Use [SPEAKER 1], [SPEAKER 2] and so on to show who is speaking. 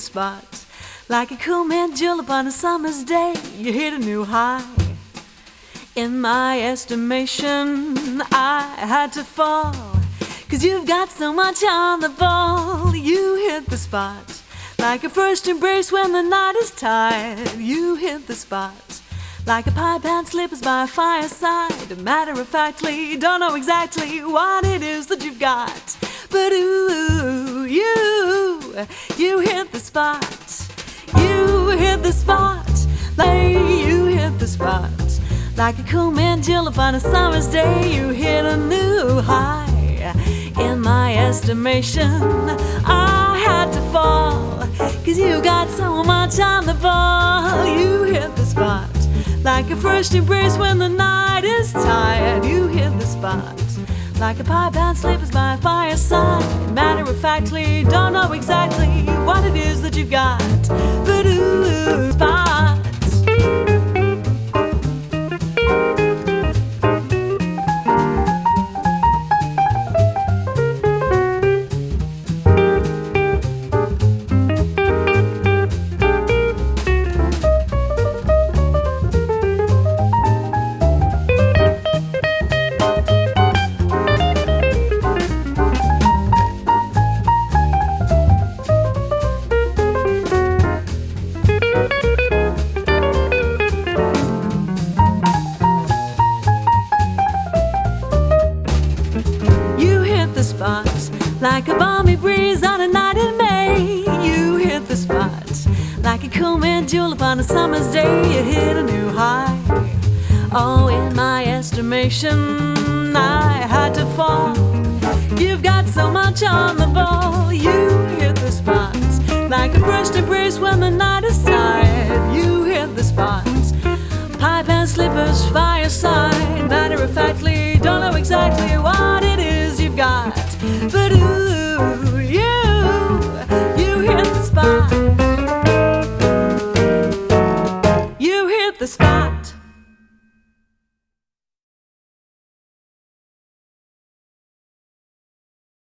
[SPEAKER 1] spot. Like a cool mint julep on a summer's day, you hit a new high. In my estimation, I had to fall, 'cause you've got so much on the ball. You hit the spot. Like a first embrace when the night is tired, you hit the spot. Like a pipe and slippers by a fireside. Matter-of-factly, don't know exactly what it is that you've got, but ooh, you hit the spot. You hit the spot. Like you hit the spot. Like a cool mint julep on a summer's day, you hit a new high. In my estimation, I had to fall, 'cause you got so much on the ball. You hit the spot. Like a first embrace when the night is tired, you hit the spot. Like a pipe and slippers by a fireside. Matter-of-factly, don't know exactly what it is that you got, but ooh, spot. Like a balmy breeze on a night in May, you hit the spot. Like a cool mint julep on a summer's day, you hit a new high. Oh, in my estimation, I had to fall. You've got so much on the ball. You hit the spot. Like a first embrace when the night is tired, you hit the spot. Pipe and slippers, fireside.